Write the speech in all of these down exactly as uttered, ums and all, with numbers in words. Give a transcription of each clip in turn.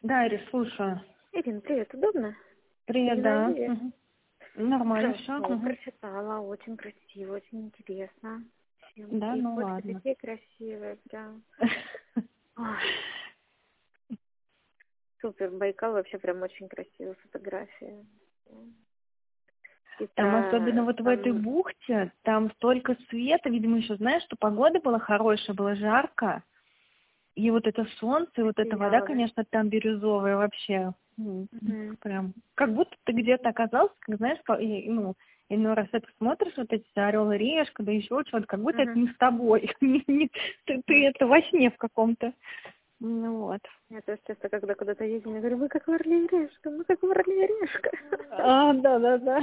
Да, Ирис, слушаю. Ирина, привет, удобно? Привет, Не на да. Виве? Мгм. Нормально все. Хорошо, прочитала, очень красиво, очень интересно. Да, И ну фотки ладно. такие красивые, прям. Ой, супер, Байкал вообще прям очень красивая фотография. И Там особенно про вот в этой там бухте, там столько света, видимо, еще знаешь, что погода была хорошая, было жарко. И вот это солнце, и вот эта вода, сияло. конечно, там бирюзовая вообще. м, Мгм. Прям. Как будто ты где-то оказался, как знаешь, по- и, ну, иной раз это смотришь, вот эти орел и решка, да еще что-то, как будто это Мгм. не с тобой. Не- не- ты, ты это во сне в каком-то. Ну вот. Я тоже часто, когда куда-то едем, я говорю, мы как в Орле и Решка, мы как в Орле и Решка. А, да, да, да.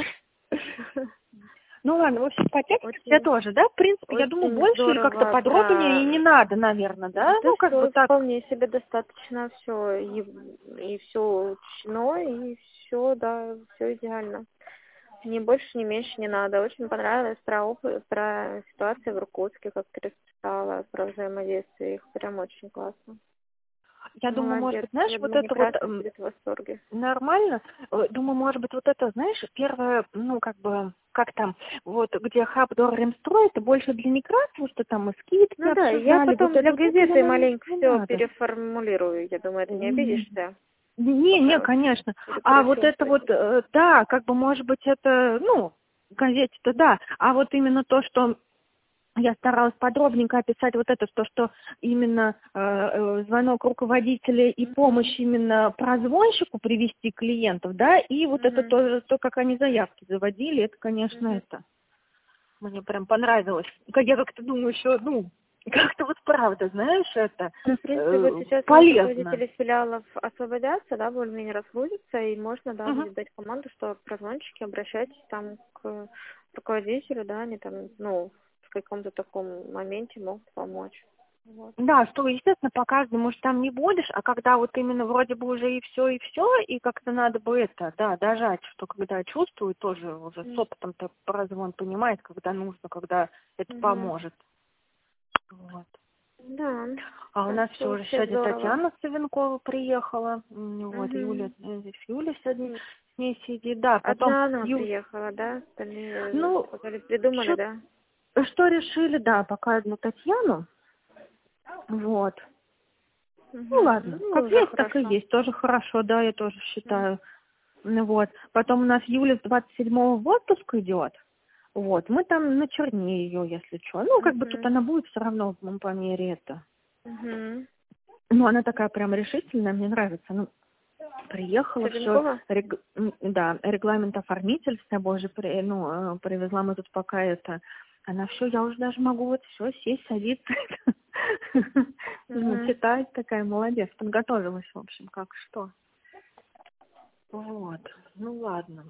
Ну ладно, в общем, по тексту все Очень, тоже, да? В принципе, я думаю, очень больше или как-то здорово подробнее и про. не надо, наверное, да? Да Ну, как бы все так. вполне себе достаточно, все и, и все учтено, и все, да, все идеально. Ни больше, ни меньше не надо. Очень понравилось про опыт, про ситуацию в Иркутске, как ты расписала, про взаимодействие их. Прям очень классно. Я думаю, может Молодец. быть, знаешь, Я вот думаю, это вот Некрасов м, будет в восторге. нормально. Э, Думаю, может быть, вот это, знаешь, первое, ну, как бы, как там, вот, где хаб Дорремстрой, это больше для Некрасова, что там мы скидки Ну да, я обсуждали, вот потом для это, вот это, я газеты думаю, маленько не все надо. переформулирую. Я думаю, ты не М, обидишься. Не, не, По-хорошему. конечно. Или А вот красиво это вот, спросить. э, да, как бы, может быть, это, ну, газете-то да, а вот именно то, что я старалась подробненько описать вот это, то, что именно э, э, звонок руководителя и помощь именно прозвонщику привести клиентов, да, и вот это Мгм. то, то, как они заявки заводили, это, конечно, Мгм. это мне прям понравилось. Как я как-то думаю, еще, ну, как-то вот правда, знаешь, это Ну, в принципе, вот э, сейчас у нас полезно. руководители филиалов освободятся, да, более-менее расходятся, и можно, да, Мгм. будет дать команду, что прозвончики, обращайтесь там к руководителю, да, они там, ну, в каком-то таком моменте могут помочь. Вот. Да, что, естественно, по каждому может там не будешь, а когда вот именно вроде бы уже и все, и все, и как-то надо бы это, да, дожать, что когда чувствует, тоже уже с М. опытом-то прозвон понимает, когда нужно, когда это Мгм. поможет. Вот. Да, А у так нас что все уже вообще сегодня здорово. Татьяна Савенкова приехала, м, вот, Юля, Мгм. э, здесь Юля сегодня М. с ней сидит, да, потом, Одна она Ю... приехала, да? Остальные ну, пока ли придумали, что, да? что решили, да, пока одну Татьяну, вот. Ну Угу. ладно, Ну, как уже есть, так и хорошо. есть, тоже хорошо, да, я тоже М. считаю. Ну вот. Потом у нас Юля с двадцать седьмого в отпуск идет. Вот. Мы там на черне ее, если что. Ну, как бы тут Угу. она будет все равно, ну, по мере это. Угу. Ну, она такая прям решительная, мне нравится. Ну, приехала, все, Савенкова? да, регламент оформитель с собой же, при- ну, э, привезла мы тут пока это. Она все, я уже даже могу вот все сесть, садиться, ну, Угу. читать, такая молодец, подготовилась, в общем, как что. Вот, ну ладно.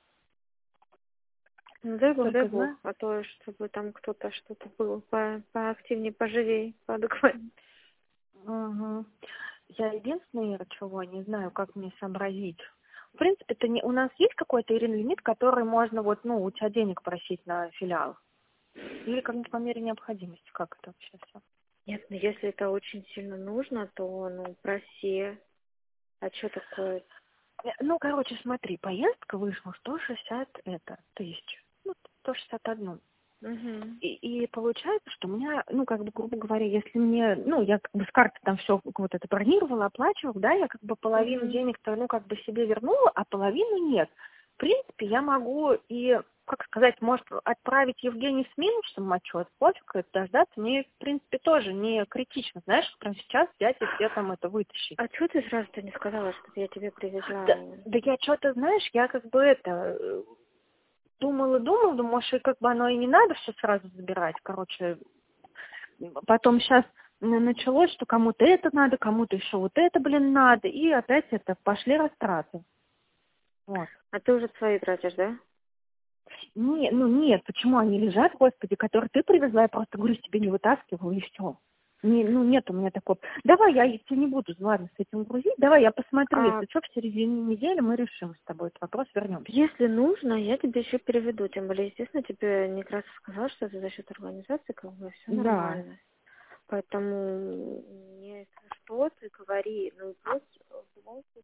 Ну, дай бог, дай Только бог, знаю. а то, чтобы там кто-то что-то был по поактивнее, поживей, поадекватнее. Ага. Я единственное, Ира, чего не знаю, как мне сообразить. В принципе, это не... у нас есть какой-то, Ирина, лимит, который можно вот, ну, у тебя денег просить на филиал? Или как-то по мере необходимости? Как это вообще все? Нет, ну если это очень сильно нужно, то, ну, проси. А что такое? Ну, короче, смотри, поездка вышла сто шестьдесят это, тысяч. Ну, сто шестьдесят один. Угу. И, и получается, что у меня, ну, как бы, грубо говоря, если мне, ну, я как бы с карты там все вот это бронировала, оплачивала, да, я как бы половину Угу. денег-то, ну, как бы себе вернула, а половину нет. В принципе, я могу и, как сказать, может, отправить Евгению с минусом отчет, пофиг, это дождаться, мне, в принципе, тоже не критично, знаешь, прямо сейчас взять и все там это вытащить. А что ты сразу-то не сказала, что я тебе Да, привезла? да я что-то, знаешь, я как бы это, э, думала, думала, думала, может, и как бы оно и не надо все сразу забирать, короче. Потом сейчас началось, что кому-то это надо, кому-то еще вот это, блин, надо, и опять это пошли растраты. Вот. А ты уже свои тратишь, да? Не, ну нет, почему они лежат, господи, которые ты привезла, я просто говорю, себе не вытаскивала, и все. Не, ну нет у меня такого. Давай, я тебе не буду, ладно, с этим грузить, давай я посмотрю, А если что, в середине недели мы решим с тобой этот вопрос, вернемся. если нужно, я тебе еще переведу. Тем более, естественно, тебе Некрасов сказал, что это за счет организации, как бы все Да. нормально. Поэтому, мне, если что, ты говори, ну и плюс в любом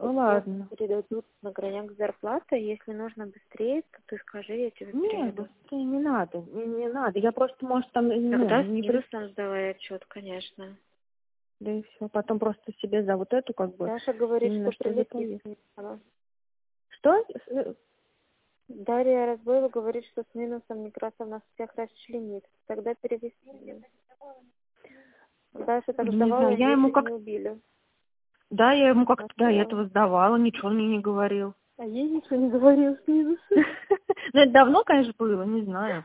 Ладно. Передадут на граняк зарплаты. Если нужно быстрее, то ты скажи, я тебе Нет, переведу. быстрее не надо, не, не надо. Я просто, может, там, ну, Тогда с не при... минусом сдавай отчет, конечно. Да и все. Потом просто себе за вот эту, как бы, Даша говорит, именно что что за прилетит. поездку. Что? Дарья Разбоева говорит, что с минусом Некрасов нас всех расчленит. Тогда перевести. Даша так Не сдавала, знаю, я ему десять как... не убили. Да, я ему как-то до Сказала. этого сдавала, ничего мне не говорил. А ей ничего не говорил с минусом. Ну, это давно, конечно, было, не знаю.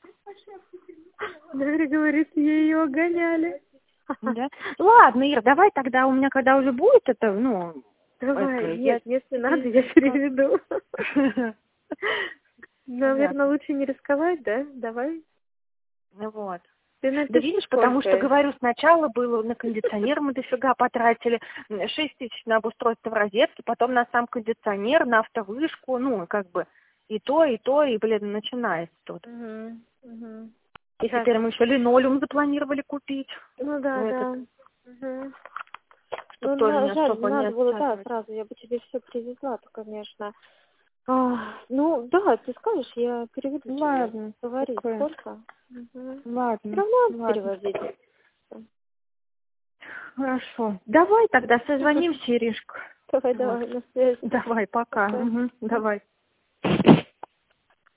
Дарья говорит, ее огоняли. Да? Ладно, Ир, давай тогда у меня, когда уже будет это, ну... Давай, это, нет, я... если надо, я переведу. Наверное, лучше не рисковать, да? Давай. Ну вот. Ты Да напиши видишь, сколько. потому что, говорю, сначала было на кондиционер мы дофига потратили, шесть тысяч на обустройство в розетке, потом на сам кондиционер, на автовышку, ну, как бы, и то, и то, и, блин, начинается тут. Угу, угу. И теперь мы еще линолеум запланировали купить. Ну да, Ну, да. этот, Угу. чтобы Ну, тоже на, не жаль, особо не не надо было, да, отсаживать. сразу, я бы тебе все привезла, то, конечно. А, ну, да, ты скажешь, я переведу тебе. Ладно, Говори, окей. сколько? Угу. Ладно, Все равно надо ладно. перевозить. Хорошо. Давай тогда созвонимся, Иришка. Давай, Вот. давай, на связи. Давай, пока. Пока. Угу, давай.